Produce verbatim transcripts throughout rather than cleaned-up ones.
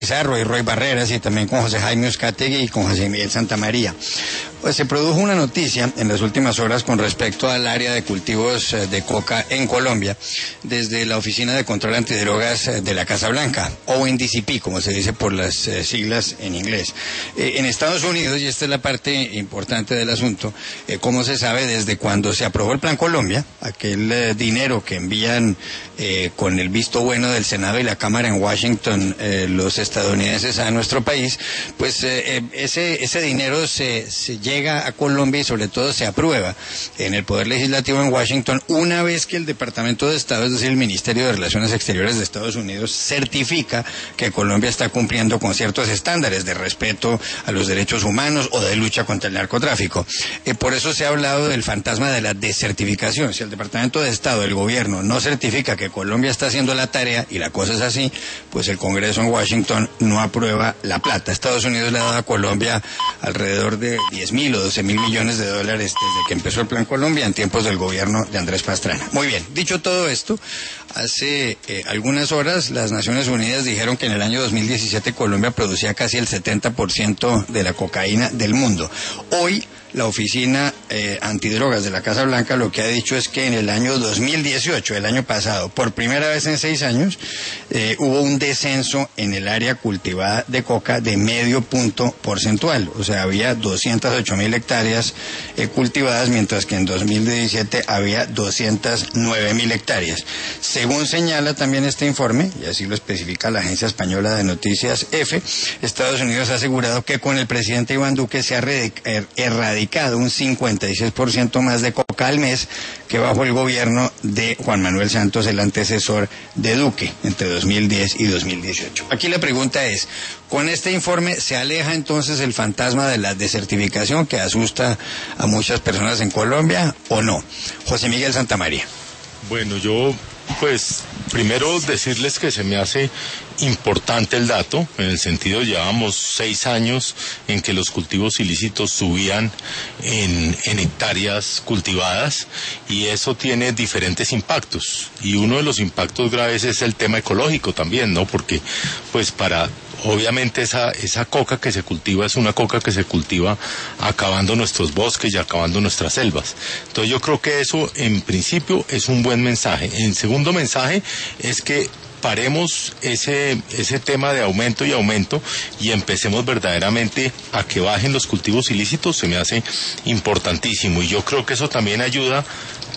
Pizarro y Roy Barreras, y también con José Jaime Uzcategui y con José Miguel Santamaría. Pues se produjo una noticia en las últimas horas con respecto al área de cultivos de coca en Colombia, desde la Oficina de Control Antidrogas de la Casa Blanca, o en D C P, como se dice por las eh, siglas en inglés. Eh, en Estados Unidos, y esta es la parte importante del asunto, eh, como se sabe, desde cuando se aprobó el Plan Colombia, aquel eh, dinero que envían eh, con el visto bueno del Senado y la Cámara en Washington eh, los estadounidenses a nuestro país, pues eh, ese, ese dinero se, se llega llega a Colombia y sobre todo se aprueba en el Poder Legislativo en Washington una vez que el Departamento de Estado, es decir, el Ministerio de Relaciones Exteriores de Estados Unidos, certifica que Colombia está cumpliendo con ciertos estándares de respeto a los derechos humanos o de lucha contra el narcotráfico. Eh, por eso se ha hablado del fantasma de la desertificación. Si el Departamento de Estado, el gobierno, no certifica que Colombia está haciendo la tarea, y la cosa es así, pues el Congreso en Washington no aprueba la plata. Estados Unidos le ha dado a Colombia alrededor de diez mil o doce mil millones de dólares desde que empezó el Plan Colombia en tiempos del gobierno de Andrés Pastrana. Muy bien, dicho todo esto, hace eh, algunas horas las Naciones Unidas dijeron que en el año dos mil diecisiete Colombia producía casi el setenta por ciento de la cocaína del mundo. Hoy la Oficina eh, Antidrogas de la Casa Blanca lo que ha dicho es que en el año dos mil dieciocho, el año pasado, por primera vez en seis años, eh, hubo un descenso en el área cultivada de coca de medio punto porcentual. O sea, había doscientas ocho mil hectáreas eh, cultivadas, mientras que en dos mil diecisiete había doscientas nueve mil hectáreas. Según señala también este informe, y así lo especifica la agencia española de noticias EFE, Estados Unidos ha asegurado que con el presidente Iván Duque se ha er erradicado un cincuenta y seis por ciento más de coca al mes que bajo el gobierno de Juan Manuel Santos, el antecesor de Duque, entre dos mil diez y dos mil dieciocho. Aquí la pregunta es, ¿con este informe se aleja entonces el fantasma de la desertificación que asusta a muchas personas en Colombia o no? José Miguel Santamaría. Bueno, yo pues primero decirles que se me hace importante el dato, en el sentido llevamos seis años en que los cultivos ilícitos subían en, en hectáreas cultivadas, y eso tiene diferentes impactos, y uno de los impactos graves es el tema ecológico también, ¿no? Porque pues para obviamente esa, esa coca que se cultiva es una coca que se cultiva acabando nuestros bosques y acabando nuestras selvas. Entonces yo creo que eso en principio es un buen mensaje. El segundo mensaje es que paremos ese, ese tema de aumento y aumento y empecemos verdaderamente a que bajen los cultivos ilícitos. Se me hace importantísimo, y yo creo que eso también ayuda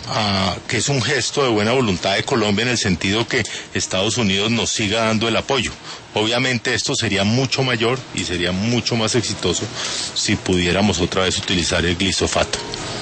a que es un gesto de buena voluntad de Colombia, en el sentido que Estados Unidos nos siga dando el apoyo. Obviamente esto sería mucho mayor y sería mucho más exitoso si pudiéramos otra vez utilizar el glifosato.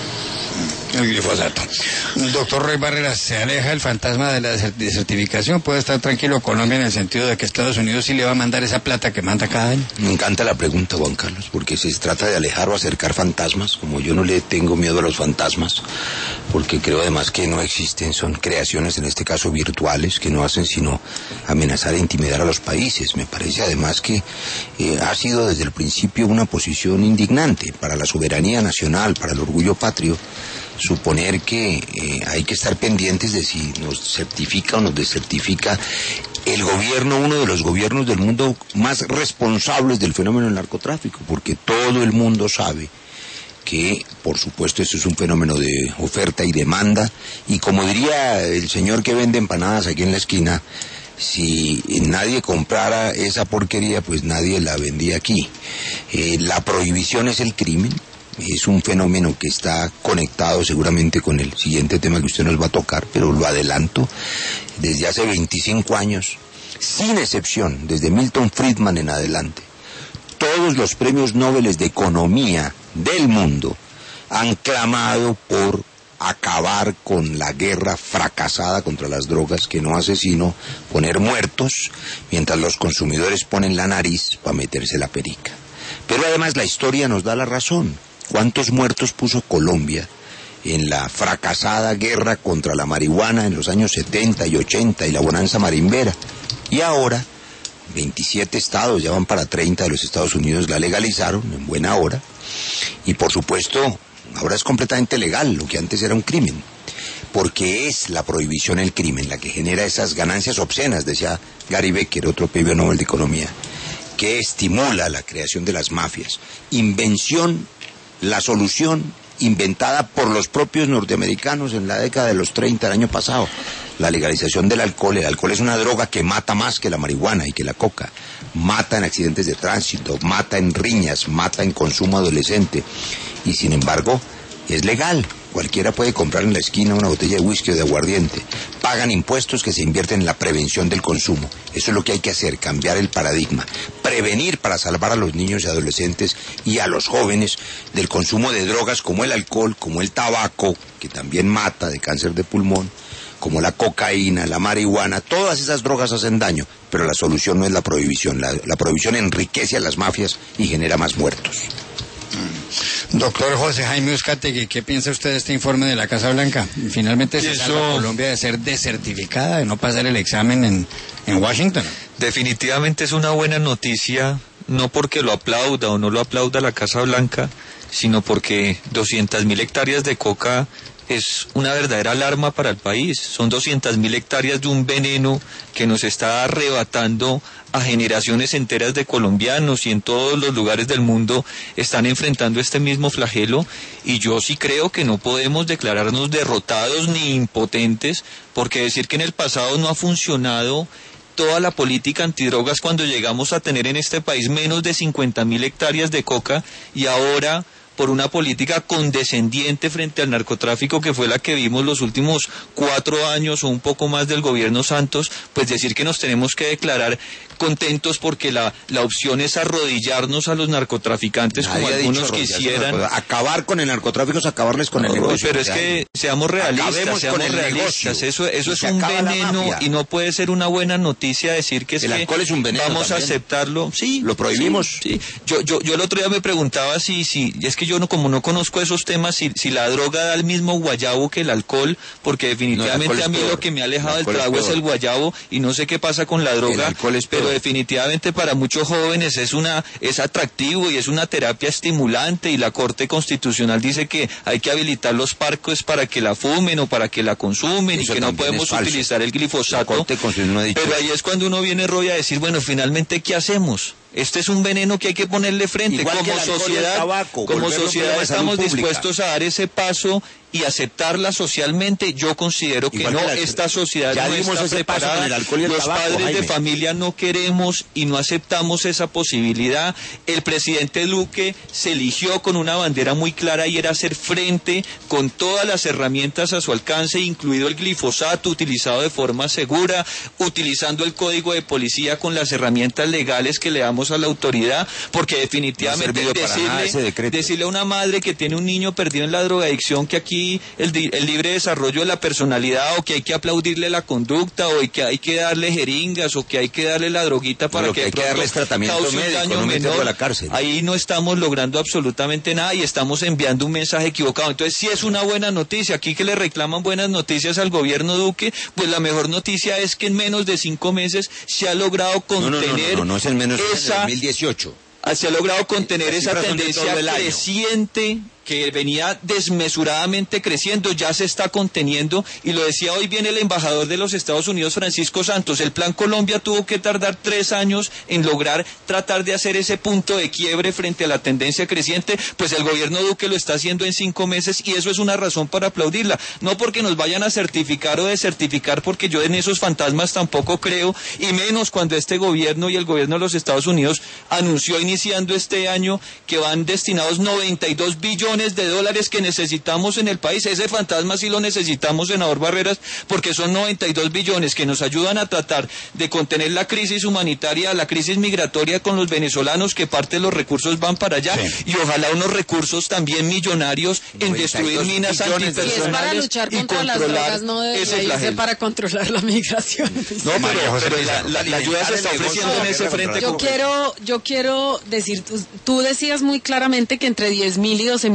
El glifosato. Doctor Roy Barreras, ¿se aleja el fantasma de la desertificación? ¿Puede estar tranquilo Colombia en el sentido de que Estados Unidos sí le va a mandar esa plata que manda cada año? Me encanta la pregunta, Juan Carlos, porque si se trata de alejar o acercar fantasmas, como yo no le tengo miedo a los fantasmas, porque creo además que no existen, son creaciones, en este caso virtuales, que no hacen sino amenazar e intimidar a los países. Me parece además que eh, ha sido desde el principio una posición indignante para la soberanía nacional, para el orgullo patrio, suponer que eh, hay que estar pendientes de si nos certifica o nos desertifica el gobierno, uno de los gobiernos del mundo más responsables del fenómeno del narcotráfico, porque todo el mundo sabe que, por supuesto, esto es un fenómeno de oferta y demanda, y como diría el señor que vende empanadas aquí en la esquina, si nadie comprara esa porquería, pues nadie la vendía aquí. Eh, la prohibición es el crimen. Es un fenómeno que está conectado seguramente con el siguiente tema que usted nos va a tocar, pero lo adelanto. Desde hace veinticinco años, sin excepción, desde Milton Friedman en adelante, todos los premios Nobel de Economía del mundo han clamado por acabar con la guerra fracasada contra las drogas, que no hace sino poner muertos, mientras los consumidores ponen la nariz para meterse la perica. Pero además la historia nos da la razón. ¿Cuántos muertos puso Colombia en la fracasada guerra contra la marihuana en los años setenta y ochenta y la bonanza marimbera? Y ahora, veintisiete estados, ya van para treinta de los Estados Unidos, la legalizaron en buena hora. Y por supuesto, ahora es completamente legal, lo que antes era un crimen. Porque es la prohibición el crimen la que genera esas ganancias obscenas, decía Gary Becker, otro premio Nobel de Economía. que estimula la creación de las mafias. Invención, la solución inventada por los propios norteamericanos en la década de los treinta del año pasado. La legalización del alcohol. El alcohol es una droga que mata más que la marihuana y que la coca. Mata en accidentes de tránsito, mata en riñas, mata en consumo adolescente. Y sin embargo, es legal. Cualquiera puede comprar en la esquina una botella de whisky o de aguardiente. Pagan impuestos que se invierten en la prevención del consumo. Eso es lo que hay que hacer, cambiar el paradigma. Prevenir para salvar a los niños y adolescentes y a los jóvenes del consumo de drogas como el alcohol, como el tabaco, que también mata de cáncer de pulmón, como la cocaína, la marihuana. Todas esas drogas hacen daño, pero la solución no es la prohibición. La, la prohibición enriquece a las mafias y genera más muertos. Doctor José Jaime Uzcategui, ¿qué piensa usted de este informe de la Casa Blanca? Finalmente se salva a Colombia de ser desertificada, de no pasar el examen en, en Washington. Definitivamente es una buena noticia, no porque lo aplauda o no lo aplauda la Casa Blanca, sino porque doscientas mil hectáreas de coca es una verdadera alarma para el país. Son doscientas mil hectáreas de un veneno que nos está arrebatando a generaciones enteras de colombianos, y en todos los lugares del mundo están enfrentando este mismo flagelo, y yo sí creo que no podemos declararnos derrotados ni impotentes, porque decir que en el pasado no ha funcionado toda la política antidrogas cuando llegamos a tener en este país menos de cincuenta mil hectáreas de coca, y ahora por una política condescendiente frente al narcotráfico que fue la que vimos los últimos cuatro años o un poco más del gobierno Santos, pues decir que nos tenemos que declarar contentos porque la, la opción es arrodillarnos a los narcotraficantes. Nadie como algunos quisieran. Acabar con el narcotráfico es acabarles con no, el negocio. Pero es que seamos realistas, seamos realistas. Eso, eso es un veneno y no puede ser una buena noticia decir que es el que alcohol es un veneno vamos también. a aceptarlo. Sí, lo prohibimos. Sí, sí. Yo, yo, yo el otro día me preguntaba si, si, es que yo no, como no conozco esos temas, si, si la droga da el mismo guayabo que el alcohol, porque definitivamente no, a mí lo que me ha alejado del trago es, es el guayabo, y no sé qué pasa con la droga. El alcohol es peor. Pero definitivamente para muchos jóvenes es una es atractivo y es una terapia estimulante, y la Corte Constitucional dice que hay que habilitar los parques para que la fumen o para que la consumen. Eso y que no podemos utilizar el glifosato. No ha dicho pero ahí es cuando uno viene, Roy, a decir, bueno, finalmente, ¿qué hacemos? Este es un veneno que hay que ponerle frente. Igual como sociedad, tabaco, como sociedad estamos dispuestos a dar ese paso y aceptarla socialmente. Yo considero que no, la, esta sociedad no está preparada. Los tabaco, padres Jaime. de familia no queremos y no aceptamos esa posibilidad. El presidente Duque se eligió con una bandera muy clara, y era hacer frente con todas las herramientas a su alcance, incluido el glifosato, utilizado de forma segura, utilizando el código de policía con las herramientas legales que le damos a la autoridad, porque definitivamente no decirle, decirle a una madre que tiene un niño perdido en la drogadicción que aquí el, el libre desarrollo de la personalidad, o que hay que aplaudirle la conducta, o que hay que darle jeringas, o que hay que darle la droguita para que, que hay que darles tratamiento médico, no meterlo a la cárcel. Ahí no estamos logrando absolutamente nada y estamos enviando un mensaje equivocado. Entonces, si es una buena noticia, aquí que le reclaman buenas noticias al gobierno Duque, pues la mejor noticia es que en menos de cinco meses se ha logrado contener no, no, no, no, no es en menos esa, de dos mil dieciocho. Se ha logrado contener esa tendencia creciente que venía desmesuradamente creciendo, ya se está conteniendo, y lo decía hoy bien el embajador de los Estados Unidos, Francisco Santos. El Plan Colombia tuvo que tardar tres años en lograr tratar de hacer ese punto de quiebre frente a la tendencia creciente, pues el gobierno Duque lo está haciendo en cinco meses, y eso es una razón para aplaudirla, no porque nos vayan a certificar o desertificar, porque yo en esos fantasmas tampoco creo, y menos cuando este gobierno y el gobierno de los Estados Unidos anunció iniciando este año que van destinados noventa y dos billones de dólares que necesitamos en el país. Ese fantasma sí lo necesitamos, senador Barreras, porque son noventa y dos billones que nos ayudan a tratar de contener la crisis humanitaria, la crisis migratoria con los venezolanos, que parte de los recursos van para allá, sí. Y ojalá unos recursos también millonarios en destruir minas antipersonales. Y es para luchar contra las drogas, no debería irse para controlar la migración. No, pero, pero la, la, la ayuda se está ofreciendo en ese frente. Yo quiero, yo quiero decir, tú, tú decías muy claramente que entre diez mil y doce mil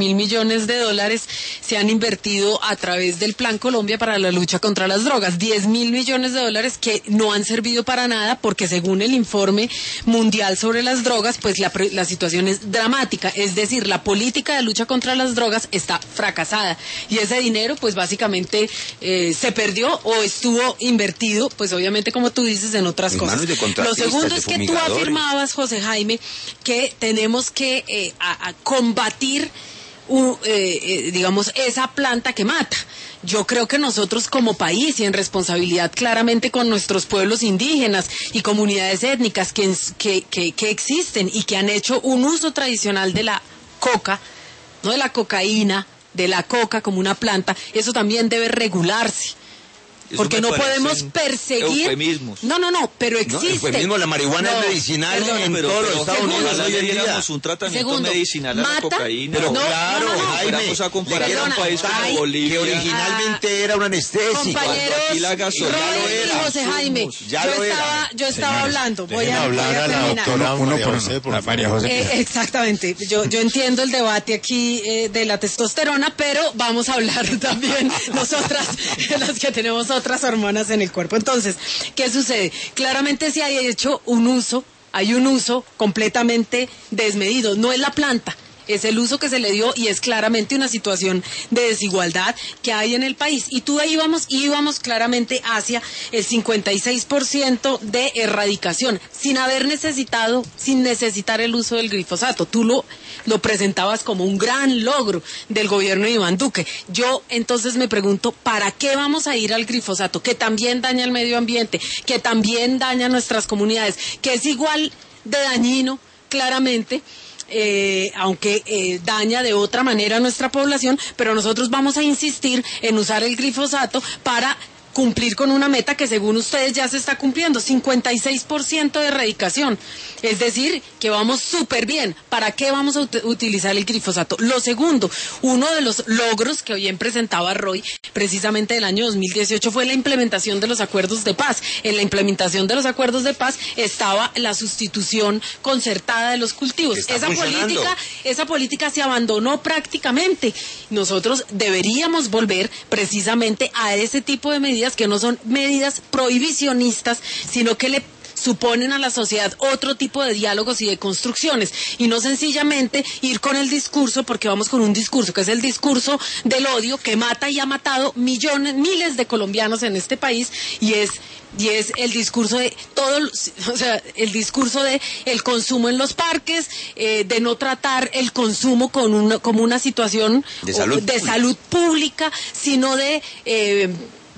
mil millones de dólares se han invertido a través del Plan Colombia para la lucha contra las drogas. diez mil millones de dólares que no han servido para nada porque según el informe mundial sobre las drogas, pues la, la situación es dramática. Es decir, la política de lucha contra las drogas está fracasada. Y ese dinero, pues básicamente eh, se perdió o estuvo invertido, pues obviamente como tú dices, en otras en cosas. Lo segundo es que tú afirmabas, José Jaime, que tenemos que eh, a, a combatir, uh, eh, eh, digamos, esa planta que mata. Yo creo que nosotros como país y en responsabilidad claramente con nuestros pueblos indígenas y comunidades étnicas que, que, que, que existen y que han hecho un uso tradicional de la coca, no de la cocaína, de la coca como una planta, eso también debe regularse. Eso porque no podemos perseguir eufemismos. No, no, no, pero existe. No, eufemismo, la marihuana no, es medicinal perdón, en pero, todos pero, los Estados Unidos hoy en día. Un tratamiento Segundo, medicinal a mata, la cocaína. Pero no, claro, no, no, no, Jaime, vamos a comparar perdona, un país como ay, Bolivia. Que originalmente ah, era un anestésico. Compañeros, aquí la gasolina Roy y José Jaime, ya yo lo estaba, era. yo estaba Señores, hablando. Voy a, hablar voy a, a la terminar. doctora Uno María por José, uno. por La María José. Eh, exactamente, yo, yo entiendo el debate aquí eh, de la testosterona, pero vamos a hablar también nosotras, las que tenemos otras hormonas en el cuerpo. Entonces, ¿qué sucede? Claramente se ha hecho un uso, hay un uso completamente desmedido, no es la planta, es el uso que se le dio y es claramente una situación de desigualdad que hay en el país. Y tú ahí íbamos, íbamos claramente hacia el cincuenta y seis por ciento de erradicación, sin haber necesitado, sin necesitar el uso del glifosato. Tú lo, lo presentabas como un gran logro del gobierno de Iván Duque. Yo entonces me pregunto, ¿para qué vamos a ir al glifosato? Que también daña el medio ambiente, que también daña nuestras comunidades, que es igual de dañino, claramente, Eh, aunque eh, daña de otra manera a nuestra población, pero nosotros vamos a insistir en usar el glifosato para cumplir con una meta que según ustedes ya se está cumpliendo, cincuenta y seis por ciento de erradicación, es decir, que vamos súper bien. ¿Para qué vamos a ut- utilizar el glifosato? Lo segundo, uno de los logros que bien presentaba Roy, precisamente del año dos mil dieciocho, fue la implementación de los acuerdos de paz. En la implementación de los acuerdos de paz estaba la sustitución concertada de los cultivos. Esa política, esa política se abandonó prácticamente. Nosotros deberíamos volver precisamente a ese tipo de medidas que no son medidas prohibicionistas, sino que le suponen a la sociedad otro tipo de diálogos y de construcciones, y no sencillamente ir con el discurso, porque vamos con un discurso que es el discurso del odio que mata y ha matado millones, miles de colombianos en este país, y es y es el discurso de todo, o sea, el discurso de el consumo en los parques, eh, de no tratar el consumo con una, como una situación de salud, de salud pública, sino de eh,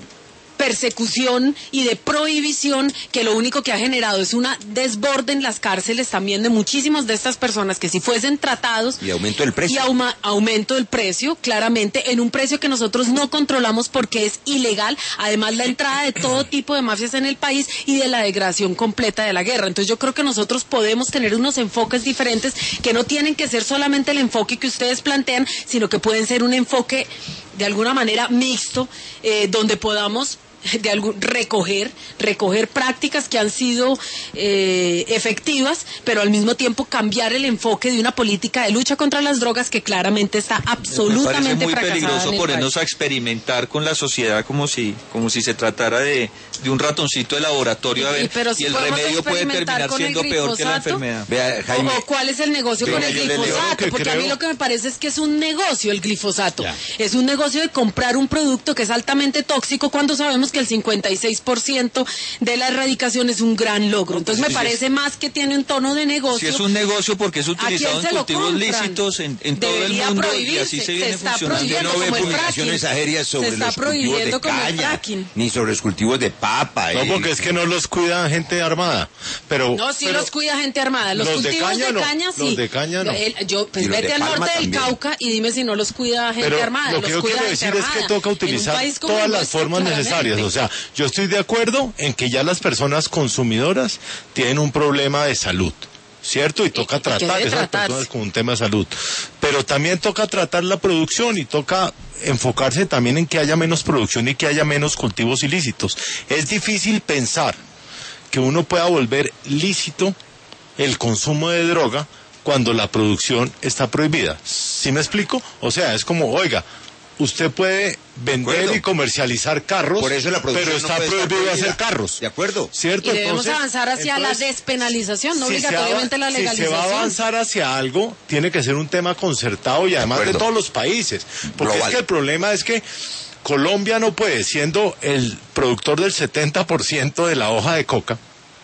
persecución y de prohibición, que lo único que ha generado es una desborde en las cárceles también de muchísimos de estas personas que si fuesen tratados y aumento del precio y auma, aumento del precio, claramente en un precio que nosotros no controlamos porque es ilegal, además la entrada de todo tipo de mafias en el país y de la degradación completa de la guerra. Entonces yo creo que nosotros podemos tener unos enfoques diferentes que no tienen que ser solamente el enfoque que ustedes plantean, sino que pueden ser un enfoque de alguna manera mixto, eh, donde podamos de algún, recoger, recoger prácticas que han sido eh, efectivas, pero al mismo tiempo cambiar el enfoque de una política de lucha contra las drogas que claramente está absolutamente fracasada. Me parece muy peligroso ponernos país. a experimentar con la sociedad como si, como si se tratara de, de un ratoncito de laboratorio, a ver, y, si y el remedio puede terminar siendo peor que la enfermedad. Vea, Jaime, o, o cuál es el negocio vea, con el glifosato, porque creo... a mí lo que me parece es que es un negocio el glifosato, ya. Es un negocio de comprar un producto que es altamente tóxico cuando sabemos que el cincuenta y seis por ciento de la erradicación es un gran logro. Entonces me parece más que tiene un tono de negocio. Si es un negocio porque es utilizado en cultivos lícitos en, en todo el mundo y así se viene se funcionando. Yo no veo publicaciones aéreas sobre los cultivos de caña, ni sobre los cultivos de papa. No, eh. porque es que no los cuida gente armada. Pero, no, sí pero los cuida gente armada. Los, los cultivos de caña, de caña no, sí. Los de caña no. El, yo, pues vete al norte del Cauca y dime si no los cuida gente pero armada. Lo que los yo cuida quiero decir es que toca utilizar todas las formas necesarias. O sea, yo estoy de acuerdo en que ya las personas consumidoras tienen un problema de salud, ¿cierto? Y toca y, tratar y esas personas con un tema de salud. Pero también toca tratar la producción y toca enfocarse también en que haya menos producción y que haya menos cultivos ilícitos. Es difícil pensar que uno pueda volver lícito el consumo de droga cuando la producción está prohibida. ¿Sí me explico? O sea, es como, oiga, usted puede vender y comercializar carros, por eso la producción pero está no puede prohibido estar hacer prohibida. carros. De acuerdo. ¿Cierto? Y debemos Entonces, avanzar hacia entonces, la despenalización, no si obligatoriamente se va, la legalización. Si se va a avanzar hacia algo, tiene que ser un tema concertado y además de, de todos los países. Porque Global. Es que el problema es que Colombia no puede, siendo el productor del setenta por ciento de la hoja de coca,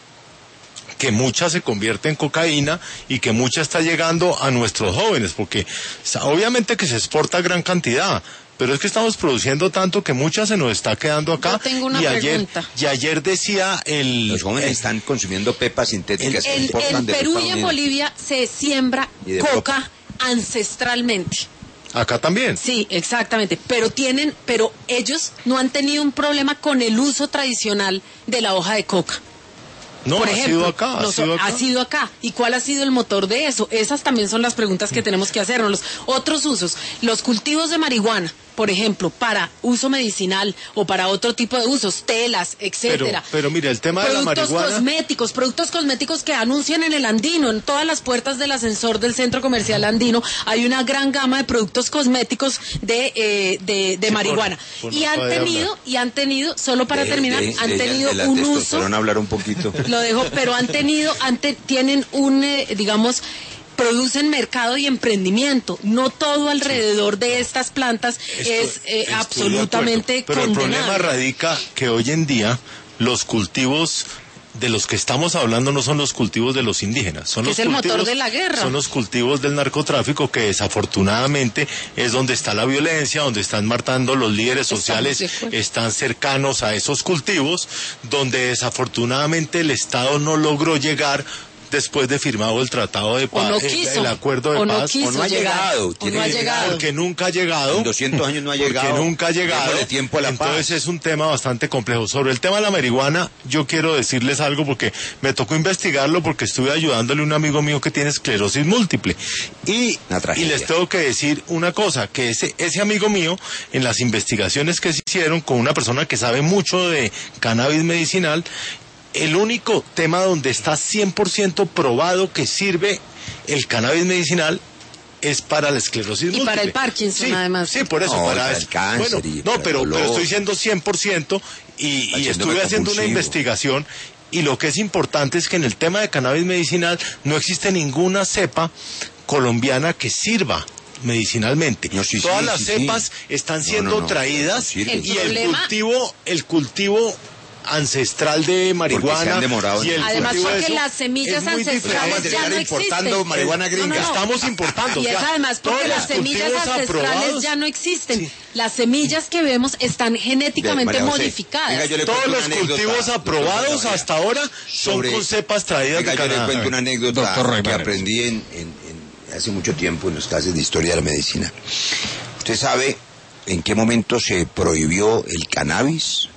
que mucha se convierte en cocaína y que mucha está llegando a nuestros jóvenes, porque obviamente que se exporta gran cantidad, pero es que estamos produciendo tanto que mucha se nos está quedando acá. Yo tengo una y ayer, pregunta. y ayer decía el... Los jóvenes el, están consumiendo pepas sintéticas. En, que en Perú y en Bolivia se siembra coca ancestralmente. Acá también. Sí, exactamente, pero tienen, pero ellos no han tenido un problema con el uso tradicional de la hoja de coca. No, Por ha ejemplo, sido acá, ha no, sido acá. Ha sido acá. ¿Y cuál ha sido el motor de eso? Esas también son las preguntas que tenemos que hacernos. Los otros usos, los cultivos de marihuana, por ejemplo, para uso medicinal o para otro tipo de usos, telas, etcétera. Pero, pero mire, el tema de la marihuana... Productos cosméticos, productos cosméticos que anuncian en el Andino, en todas las puertas del ascensor del Centro Comercial Andino, hay una gran gama de productos cosméticos de, eh, de, de sí, marihuana. Por, por y han tenido, hablar. y han tenido, solo para de, terminar, de, han de, tenido de la un uso... hablar un poquito. Lo dejo, pero han tenido, han te, tienen un, eh, digamos... producen mercado y emprendimiento. No todo alrededor sí. de estas plantas estoy, es eh, absolutamente pero condenable. El problema radica que hoy en día los cultivos de los que estamos hablando no son los cultivos de los indígenas, son que los es el cultivos, motor de la guerra. Son los cultivos del narcotráfico, que desafortunadamente es donde está la violencia, donde están matando los líderes sociales, están cercanos a esos cultivos, donde desafortunadamente el Estado no logró llegar después de firmado el tratado de paz, no quiso, el, el acuerdo de o no paz, quiso o no ha llegado, o no ha llegado, porque nunca ha llegado, en doscientos años no ha llegado, porque nunca ha llegado, tiempo a la entonces paz. Es un tema bastante complejo. Sobre el tema de la marihuana, yo quiero decirles algo porque me tocó investigarlo porque estuve ayudándole a un amigo mío que tiene esclerosis múltiple y, y les tengo que decir una cosa, que ese, ese amigo mío, en las investigaciones que se hicieron con una persona que sabe mucho de cannabis medicinal, el único tema donde está cien por ciento probado que sirve el cannabis medicinal es para la esclerosis múltiple. Y para el Parkinson, sí, además. Sí, por eso. No, para, para el cáncer. Bueno, y no, para pero, el pero estoy diciendo cien por ciento y, y estuve haciendo una investigación y lo que es importante es que en el tema de cannabis medicinal no existe ninguna cepa colombiana que sirva medicinalmente. No, sí, Todas sí, las sí, cepas sí. están siendo no, no, traídas no, no y el el cultivo, el cultivo ancestral de marihuana y el además porque eso, las semillas ancestrales ya no existen. marihuana gringa. No, no, no. Estamos importando. Y es además porque las semillas ancestrales aprobados, ya no existen. Sí. Las semillas que vemos están genéticamente de, modificadas. Venga, todos los cultivos aprobados hasta ahora son sobre, con cepas traídas venga, de Canadá. Yo le cuento una anécdota que aprendí en, en, en, hace mucho tiempo en las clases de historia de la medicina. ¿Usted sabe en qué momento se prohibió el cannabis?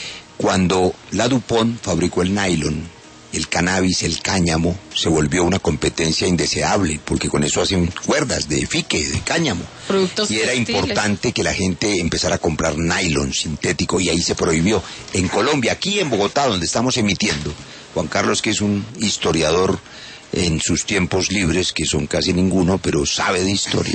Cuando la DuPont fabricó el nylon, el cannabis, el cáñamo, se volvió una competencia indeseable, porque con eso hacen cuerdas de fique, de cáñamo. Productos y era textiles. Importante que la gente empezara a comprar nylon sintético, y ahí se prohibió. En Colombia, aquí en Bogotá, donde estamos emitiendo, Juan Carlos, que es un historiador en sus tiempos libres, que son casi ninguno, pero sabe de historia,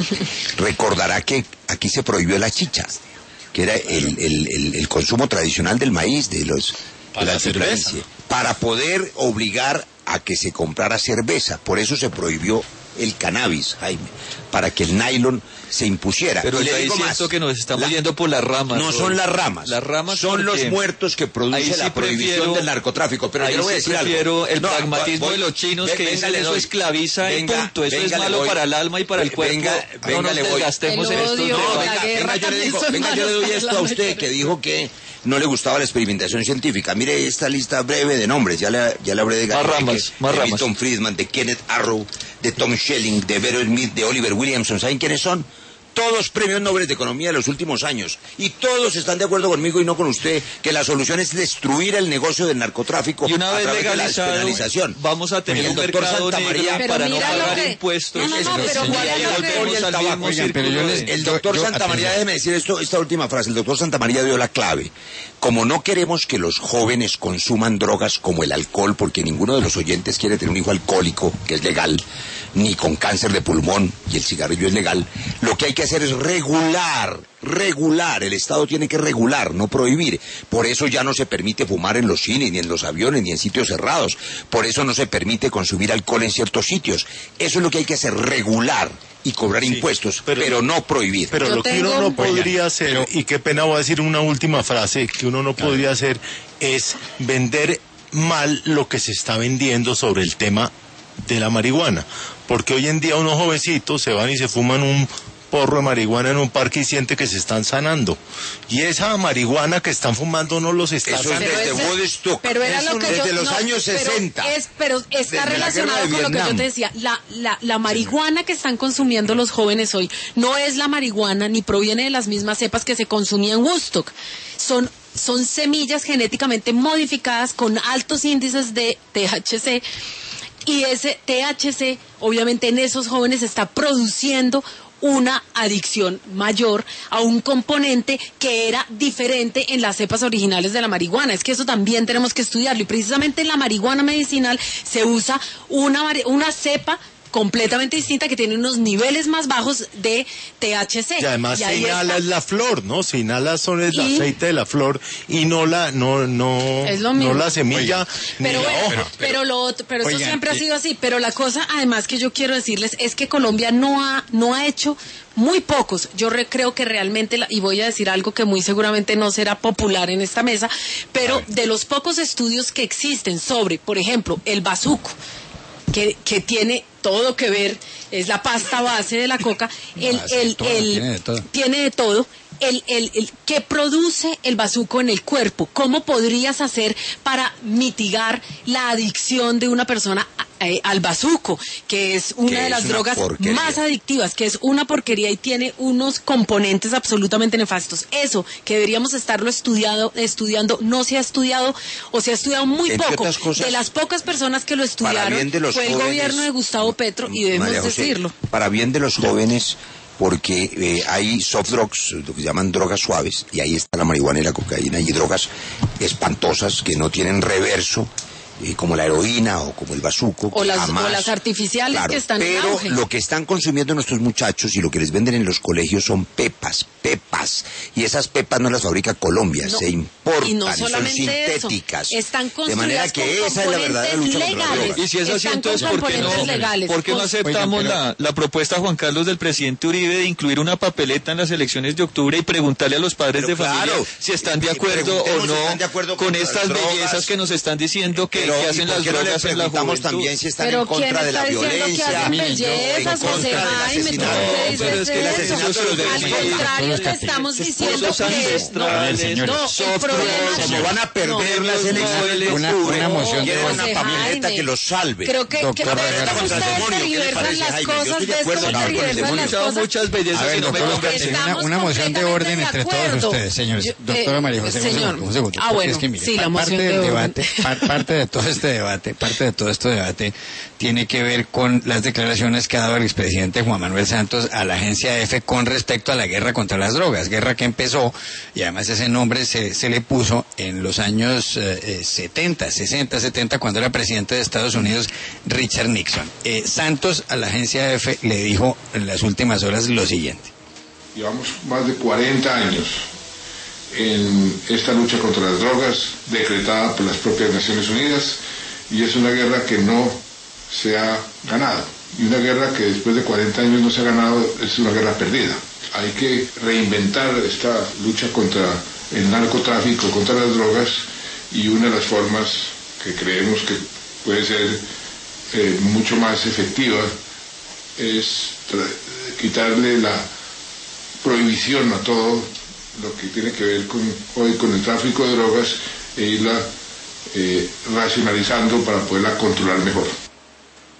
recordará que aquí se prohibió la chicha, que era el, el, el, el consumo tradicional del maíz, de los para de la cerveza, para poder obligar a que se comprara cerveza. Por eso se prohibió el cannabis, Jaime, para que el nylon se impusiera. Pero y le digo más, que nos estamos la, yendo por las ramas. No son las ramas, las ramas son los muertos que produce sí la prohibición prefiero, del narcotráfico. Pero yo le voy a decir prefiero algo. el no, pragmatismo voy, de los chinos ven, que venga, dicen eso doy, esclaviza venga, y punto. Eso venga, es malo voy, para el alma y para el cuerpo. Venga, venga, no nos le voy. desgastemos en esto. No, venga, venga, yo le digo, venga, yo le doy esto a usted que dijo que no le gustaba la experimentación científica. Mire esta lista breve de nombres, ya le, ya le habré de Más ramas, más de ramas. Milton Friedman, de Kenneth Arrow, de Tom Schelling, de Vero Smith, de Oliver Williamson. ¿Saben quiénes son? todos premios Nobel de Economía de los últimos años, y todos están de acuerdo conmigo y no con usted, que la solución es destruir el negocio del narcotráfico y una a vez través de la despenalización. Vamos a tener el un doctor mercado Santamaría, negro para no mira lo pagar que- impuestos. No, no, no, Eso pero sí, mira y ahí lo que- volvemos Oigan, al mismo oigan, pero yo círculo les- de- El Yo- doctor yo- Santamaría, atención. déjeme decir esto, esta última frase, el doctor Santamaría dio la clave. Como no queremos que los jóvenes consuman drogas como el alcohol, porque ninguno de los oyentes quiere tener un hijo alcohólico, que es legal, ni con cáncer de pulmón, y el cigarrillo es legal, lo que hay que hacer es regular, regular, el Estado tiene que regular, no prohibir. Por eso ya no se permite fumar en los cines, ni en los aviones, ni en sitios cerrados. Por eso no se permite consumir alcohol en ciertos sitios. Eso es lo que hay que hacer, regular y cobrar Sí, impuestos, pero- pero, no prohibir. Pero Yo lo que tengo- uno no Oiga, podría hacer, pero- y qué pena voy a decir una última frase, que uno no podría hacer es vender mal lo que se está vendiendo sobre el tema de la marihuana. Porque hoy en día unos jovencitos se van y se fuman un porro de marihuana en un parque y sienten que se están sanando. Y esa marihuana que están fumando no los está Eso es sanando. desde ese- Woodstock. pero era Eso lo que desde yo, los no, años pero sesenta. es, pero está Desde la relacionado guerra de con lo que yo Vietnam. te decía. La, la, la marihuana que están consumiendo los jóvenes hoy no es la marihuana ni proviene de las mismas cepas que se consumían en Woodstock. Son, son semillas genéticamente modificadas con altos índices de T H C. Y ese T H C, obviamente, en esos jóvenes está produciendo una adicción mayor a un componente que era diferente en las cepas originales de la marihuana. Es que eso también tenemos que estudiarlo. Y precisamente en la marihuana medicinal se usa una, vari- una cepa completamente distinta que tiene unos niveles más bajos de T H C. Y además Y se ahí inhala está. es la flor, ¿no? Se inhala son el Y- aceite de la flor y no la, no, no, Es lo mismo. no la semilla ni Pero la bueno, hoja. pero, lo otro- pero eso Oigan, siempre ha y- sido así. Pero la cosa, además, que yo quiero decirles es que Colombia no ha, no ha hecho muy pocos. Yo re- creo que realmente, la- y voy a decir algo que muy seguramente no será popular en esta mesa, pero de los pocos estudios que existen sobre, por ejemplo, el bazuco, que, que tiene todo que ver, es la pasta base de la coca, el, Base, el, todo, el, tiene de todo. tiene de todo. El, el, el, ¿qué produce el bazuco en el cuerpo? ¿Cómo podrías hacer para mitigar la adicción de una persona eh, al bazuco, que es una Que de es las una drogas porquería. más adictivas, que es una porquería y tiene unos componentes absolutamente nefastos? Eso, que deberíamos estarlo estudiado, estudiando, no se ha estudiado o se ha estudiado muy Entre poco. otras cosas, De las pocas personas que lo para estudiaron bien de los fue el jóvenes, gobierno de Gustavo Petro y debemos María José, decirlo. Para bien de los jóvenes, porque eh, hay soft drugs, lo que llaman drogas suaves, y ahí está la marihuana y la cocaína, y drogas espantosas que no tienen reverso, eh, como la heroína o como el bazuco. O que las- jamás- o las artificiales Claro, que están en pero auge. lo que están consumiendo nuestros muchachos y lo que les venden en los colegios son pepas, pepas, y esas pepas no las fabrica Colombia, No, se importan, y no son solamente eso, sintéticas. están de manera construidas que con esa es la verdadera componentes lucha contra la legales. droga. Y si es así, Están entonces, con ¿por qué no, componentes legales. ¿por qué no Con- aceptamos Oigan, pero- la, la propuesta, Juan Carlos, del presidente Uribe de incluir una papeleta en las elecciones de octubre y preguntarle a los padres Pero de claro, familia si están de y acuerdo o preguntemos si no están de acuerdo con con las estas drogas. bellezas que nos están diciendo que, Pero, que ¿y hacen por las qué no le drogas en la preguntamos juventud? también si están Pero en contra ¿quién de está la diciendo que violencia? hacen Miren, yo- bellezas, en contra José del Jaime? ¿Tú asesinato? qué Pero dices es que de el eso? asesinato de los Al derechos contrario, humanos, te estamos los diciendo Pozos que... ancestrales, señores. No, el soft problema... drugs, Como van a perder No, las no, elecciones de una- octubre, una moción de quieren orden. una José papeleta Jaime, que los salve. Creo que, que Doctora ves Vergara, cómo contra el ustedes demonio, ¿qué le tergiversan parece, las Jaime? Yo cosas, estoy de ves acuerdo cómo con el tergiversan demonio. las He cosas. muchas bellezas A ver, y no me doctor convencen. Oscar, Estamos una, una moción de orden completamente entre de todos acuerdo. ustedes, señores. Yo- Doctora eh, María José, un señor. segundo, un segundo. Ah, porque bueno, es que, mire, sí, la pa- moción parte de del orden. debate, par- parte de todo este debate, parte de todo este debate tiene que ver con las declaraciones que ha dado el expresidente Juan Manuel Santos a la agencia F con respecto a la guerra contra las drogas, guerra que empezó, y además ese nombre se, se le puso en los años eh, setenta, sesenta, setenta, cuando era presidente de Estados Unidos Richard Nixon. Eh, Santos a la agencia F le dijo en las últimas horas lo siguiente. Llevamos más de cuarenta años en esta lucha contra las drogas decretada por las propias Naciones Unidas, y es una guerra que no se ha ganado, y una guerra que después de cuarenta años no se ha ganado es una guerra perdida. Hay que reinventar esta lucha contra el narcotráfico, contra las drogas, y una de las formas que creemos que puede ser eh, mucho más efectiva es quitarle la prohibición a todo lo que tiene que ver con, hoy con el tráfico de drogas, e irla eh, racionalizando para poderla controlar mejor.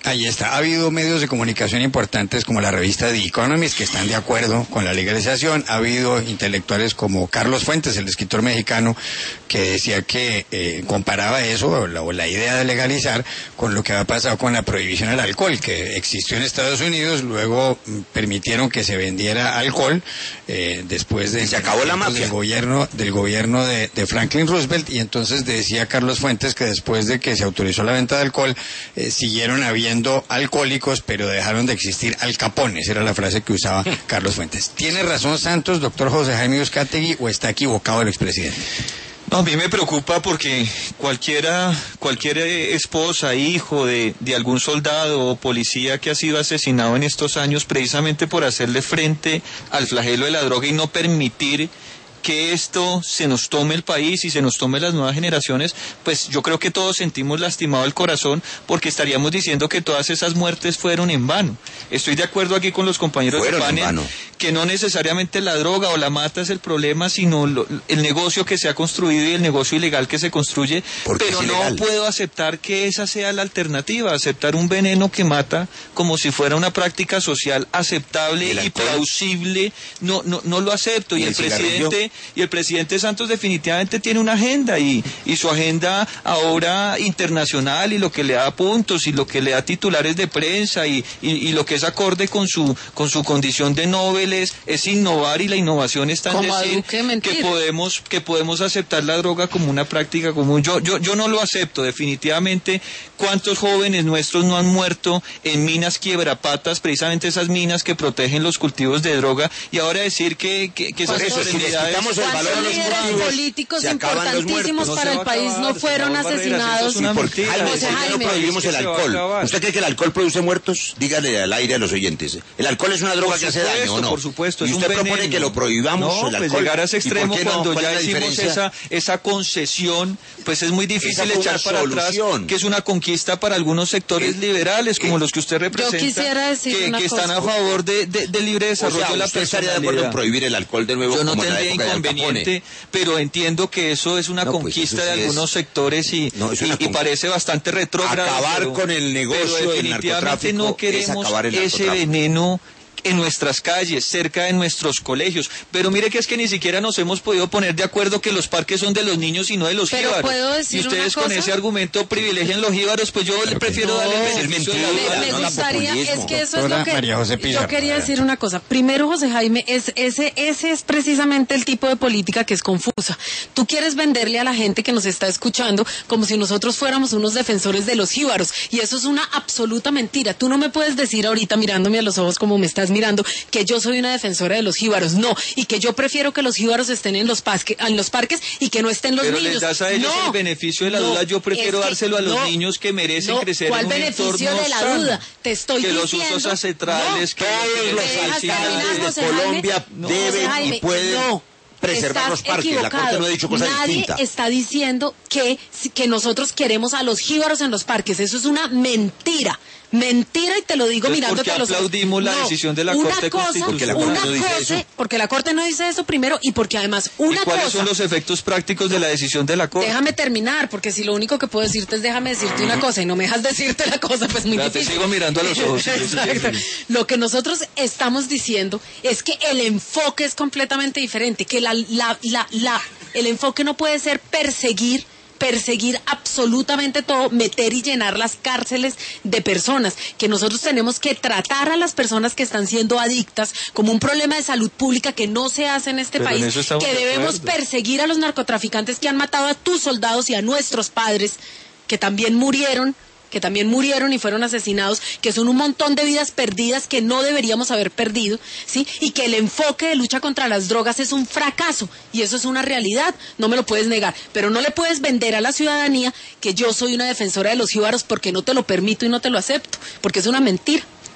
Ahí está. Ha habido medios de comunicación importantes como la revista The Economist que están de acuerdo con la legalización. Ha habido intelectuales como Carlos Fuentes, el escritor mexicano, que decía que eh, comparaba eso, o la, o la idea de legalizar, con lo que había pasado con la prohibición al alcohol, que existió en Estados Unidos, luego mm, permitieron que se vendiera alcohol, eh, después de... Se acabó la mafia. Del gobierno, del gobierno de, de Franklin Roosevelt, y entonces decía Carlos Fuentes que después de que se autorizó la venta de alcohol, eh, siguieron habiendo alcohólicos, pero dejaron de existir alcapones, era la frase que usaba Carlos Fuentes. ¿Tiene razón Santos, doctor José Jaime Uzcategui, o está equivocado el expresidente? No, a mí me preocupa porque cualquiera, cualquier esposa, hijo de, de algún soldado o policía que ha sido asesinado en estos años precisamente por hacerle frente al flagelo de la droga y no permitir que esto se nos tome el país y se nos tome las nuevas generaciones, pues yo creo que todos sentimos lastimado el corazón porque estaríamos diciendo que todas esas muertes fueron en vano. Estoy de acuerdo aquí con los compañeros fueron de panel que no necesariamente la droga o la mata es el problema, sino lo, el negocio que se ha construido y el negocio ilegal que se construye, pero no puedo aceptar que esa sea la alternativa, aceptar un veneno que mata como si fuera una práctica social aceptable y, y plausible, no, no, no lo acepto, y, y el, el presidente y el presidente Santos definitivamente tiene una agenda y, y su agenda ahora internacional y lo que le da puntos y lo que le da titulares de prensa y, y, y lo que es acorde con su con su condición de Nobel es, es innovar, y la innovación está en decir que podemos que podemos aceptar la droga como una práctica común. Yo yo yo no lo acepto definitivamente. ¿Cuántos jóvenes nuestros no han muerto en minas quiebrapatas, precisamente esas minas que protegen los cultivos de droga? Y ahora decir que, que, que esas solemnidades... ¿Cuántos líderes políticos importantísimos para el país no fueron asesinados? ¿Y por qué no prohibimos el alcohol? ¿Usted cree que el alcohol produce muertos? Dígale al aire a los oyentes. ¿El alcohol es una droga que hace daño o no? Por supuesto, ¿Y usted propone que lo prohibamos, el alcohol? Pues llegar a ese extremo cuando ya hicimos esa, esa concesión, pues es muy difícil echar para atrás, que es una conquista para algunos sectores liberales, como los que usted representa, yo quisiera decir que, una que cosa. están a favor de, de, de libre desarrollo, o sea, de la ¿usted estaría de acuerdo en prohibir el alcohol de nuevo? Yo no como tendría inconveniente, pero entiendo que eso es una no, conquista pues de sí algunos es... sectores y, no, y, y parece bastante retrógrado. Acabar pero, con el negocio pero definitivamente no queremos ese veneno en nuestras calles, cerca de nuestros colegios. Pero mire que es que ni siquiera nos hemos podido poner de acuerdo que los parques son de los niños y no de los pero jíbaros. ¿puedo decir y ustedes una con cosa? Ese argumento privilegian los jíbaros, pues yo le prefiero no, darle el beneficio de la duda. Me, me gustaría, es que eso Doctora es lo que María José Pizarro, yo quería decir una cosa. Primero, José Jaime, es ese ese es precisamente el tipo de política que es confusa. Tú quieres venderle a la gente que nos está escuchando como si nosotros fuéramos unos defensores de los jíbaros, y eso es una absoluta mentira. Tú no me puedes decir ahorita mirándome a los ojos como me estás mirando que yo soy una defensora de los jíbaros, no, y que yo prefiero que los jíbaros estén en los, pasque, en los parques y que no estén los pero niños. Pero les das a ellos no, el beneficio de la no, duda, yo prefiero es que, dárselo a los no, niños que merecen no, crecer en un beneficio de la sano, duda? Te estoy que diciendo, los usos ancestrales, no, que todos los alcaldes de Colombia no, deben Jaime, y pueden... No. preservar los parques. Equivocado. La Corte no ha dicho cosa Nadie distinta. Nadie está diciendo que, que nosotros queremos a los jíbaros en los parques. Eso es una mentira. Mentira, y te lo digo mirándote a los ojos. aplaudimos la no, decisión de la una Corte cosa, Constitucional. Una no dice cosa, eso. porque la Corte no dice eso primero, y porque además una ¿Y cuáles cosa, son los efectos prácticos de la decisión de la Corte? Déjame terminar, porque si lo único que puedo decirte es déjame decirte una cosa y no me dejas decirte la cosa, pues muy ya, difícil. Te sigo mirando a los ojos. Exacto. Lo que nosotros estamos diciendo es que el enfoque es completamente diferente, que la, la, la, la, el enfoque no puede ser perseguir perseguir absolutamente todo, meter y llenar las cárceles de personas, que nosotros tenemos que tratar a las personas que están siendo adictas como un problema de salud pública que no se hace en este Pero país, en que debemos perseguir a los narcotraficantes que han matado a tus soldados y a nuestros padres, que también murieron, que también murieron y fueron asesinados, que son un montón de vidas perdidas que no deberíamos haber perdido, ¿sí? Y que el enfoque de lucha contra las drogas es un fracaso, y eso es una realidad, no me lo puedes negar, pero no le puedes vender a la ciudadanía que yo soy una defensora de los jíbaros porque no te lo permito y no te lo acepto, porque es una mentira.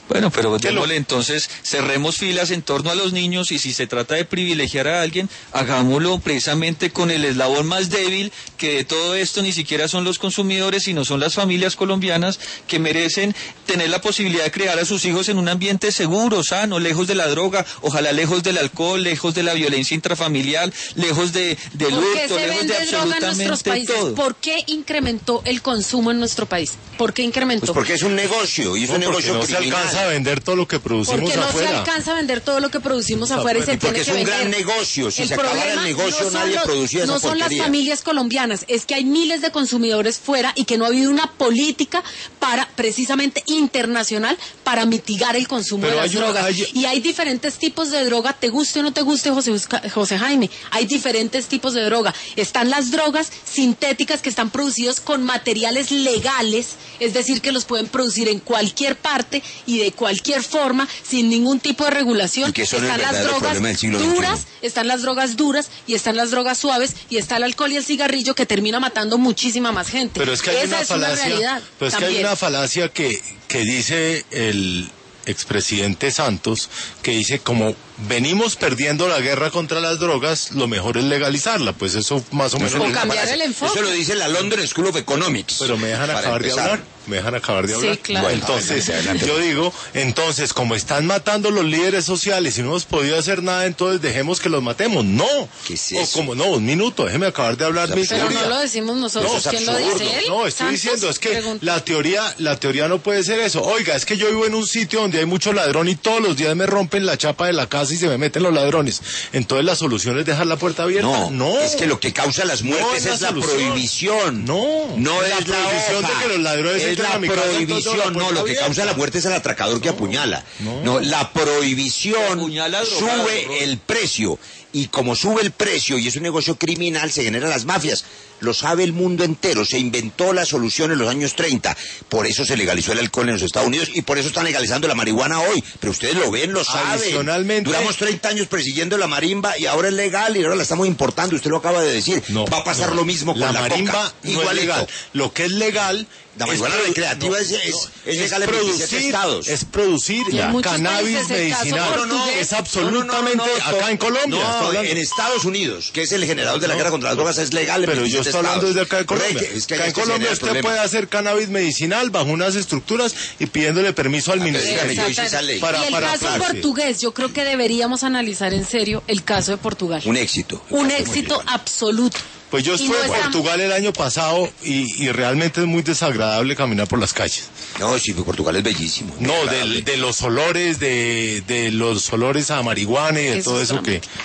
Bueno, pero démosle entonces, cerremos filas en torno a los niños y si se trata de privilegiar a alguien, hagámoslo precisamente con el eslabón más débil, que de todo esto ni siquiera son los consumidores, sino son las familias colombianas que merecen tener la posibilidad de criar a sus hijos en un ambiente seguro, sano, lejos de la droga, ojalá lejos del alcohol, lejos de la violencia intrafamiliar, lejos de, del hurto, lejos de absolutamente todo. ¿Por qué incrementó el consumo en nuestro país? ¿Por qué incrementó? Pues porque es un negocio y es no, un negocio no criminal. se alcanza a vender todo lo que producimos porque no afuera. se alcanza a vender todo lo que producimos afuera y se porque tiene es que un vender. gran negocio. Si el se acabara el negocio, no nadie los, producía esa No son porquería. las familias colombianas, es que hay miles de consumidores fuera y que no ha habido una política para, precisamente internacional, para mitigar el consumo Pero de las hay una- drogas. hay- Y hay diferentes tipos de droga, te guste o no te guste, José, José Jaime, hay diferentes tipos de droga. Están las drogas sintéticas que están producidas con materiales legales, es decir, que los pueden producir en cualquier parte y de cualquier forma, sin ningún tipo de regulación. Y que son el están las verdadero drogas problema del siglo duras, veintiuno. están las drogas duras y están las drogas suaves y está el alcohol y el cigarrillo que termina matando muchísima más gente. Pero es que hay Esa una es una falacia, realidad pero es que hay también. una falacia que, que dice el expresidente Santos, que dice como venimos perdiendo la guerra contra las drogas, lo mejor es legalizarla, pues eso más o menos. O es una cambiar falacia. el enfoque. Eso lo dice la London School of Economics. Pero me dejan Para acabar de empezar. hablar, me dejan acabar de Sí, hablar. claro. Bueno, entonces, adelante, adelante. yo digo, entonces, como están matando los líderes sociales y no hemos podido hacer nada, entonces dejemos que los matemos. No. ¿Qué es O eso? como, no, un minuto, déjeme acabar de hablar. Pero mi Pero teoría. no lo decimos nosotros, No, es ¿quién lo absurdo. dice él? No, estoy ¿Santos? diciendo, es que Pregunta. la teoría, la teoría no puede ser eso. Oiga, es que yo vivo en un sitio donde hay mucho ladrón y todos los días me rompen la chapa de la casa y se me meten los ladrones. Entonces la solución es dejar la puerta abierta. No, No, es que lo que causa las muertes No es, es la, la solución. prohibición. No, no la es la prohibición de hoja. que los ladrones es entren la a mi casa, entonces prohibición. la No, puerta lo que abierta. causa la muerte es el atracador que apuñala. no. No, la prohibición Apuñala drogado, sube Robert. el precio. Y como sube el precio y es un negocio criminal, se generan las mafias. Lo sabe el mundo entero. Se inventó la solución en los años treinta. Por eso se legalizó el alcohol en los Estados Unidos y por eso están legalizando la marihuana hoy. Pero ustedes lo ven, lo saben. Adicionalmente- Duramos treinta años persiguiendo la marimba y ahora es legal y ahora la estamos importando. Usted lo acaba de decir. No, Va a pasar no. lo mismo con la la, marimba coca. no Igualito. es legal. Lo que es legal La es marihuana produ- recreativa es- es- es legal en veintisiete producir, estados. es producir Y en muchos cannabis países el caso medicinal. portugués- es absolutamente No, no, no, no, acá en Colombia. estoy No, hablando. en Estados Unidos, que es el generador de la No, guerra contra las drogas, es legal en Pero yo veintisiete estoy hablando estados. desde acá de Colombia. Correcto, es que acá ahí en se Colombia genera el usted problema. puede hacer cannabis medicinal bajo unas estructuras y pidiéndole permiso al Ah, pero ministerio. dígame, yo hice esa ley. Para- y el para- caso para- portugués, yo creo que deberíamos analizar en serio el caso de Portugal. Un éxito. Un Muy éxito bien. absoluto. Pues yo Y estuve no en está- Portugal el año pasado y, y realmente es muy desagradable caminar por las calles. No, sí, Portugal es bellísimo. No, agradable. de, de los olores, de, de los olores a marihuana y de Eso todo es eso que... drama.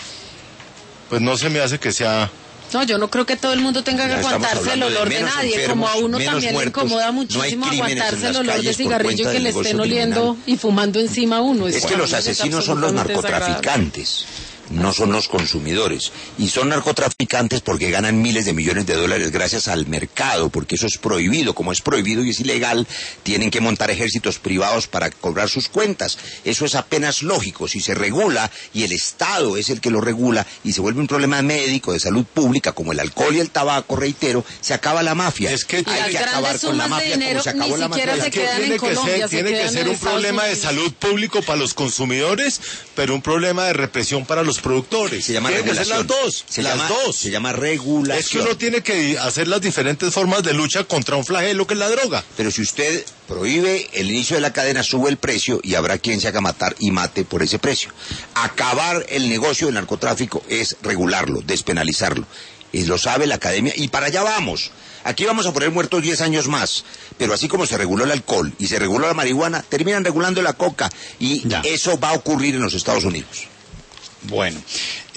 Pues no se me hace que sea... No, yo no creo que todo el mundo tenga que Ya estamos aguantarse el hablando de olor de, menos nadie, enfermos, como a uno menos también muertos, le incomoda no hay muchísimo crímenes en aguantarse las el olor de calles por cigarrillo y cuenta que del le negocio estén oliendo criminal. y fumando encima a uno. Es Eso que los también es asesinos son los absolutamente desagradable. narcotraficantes, no son los consumidores. Y son narcotraficantes porque ganan miles de millones de dólares gracias al mercado, porque eso es prohibido. Como es prohibido y es ilegal, tienen que montar ejércitos privados para cobrar sus cuentas. Eso es apenas lógico. Si se regula y el Estado es el que lo regula y se vuelve un problema médico, de salud pública, como el alcohol y el tabaco, reitero, se acaba la mafia. Es que hay Y las que grandes acabar con la sumas de mafia dinero como se acabó ni la siquiera mafia. se Es que quedan en tiene que Colombia, ser, se tiene que quedan ser en un Estados problema de Unidos. salud público para los consumidores, pero un problema de represión para los productores. Se llama Tiene que ser regulación. las dos. Se las llama, dos. se llama regulación. Es que uno tiene que hacer las diferentes formas de lucha contra un flagelo que es la droga. Pero si usted prohíbe el inicio de la cadena, sube el precio y habrá quien se haga matar y mate por ese precio. Acabar el negocio del narcotráfico es regularlo, despenalizarlo. Y lo sabe la academia y para allá vamos. Aquí vamos a poner muertos diez años más. Pero así como se reguló el alcohol y se reguló la marihuana, terminan regulando la coca. Y Ya. eso va a ocurrir en los Estados Unidos. Bueno.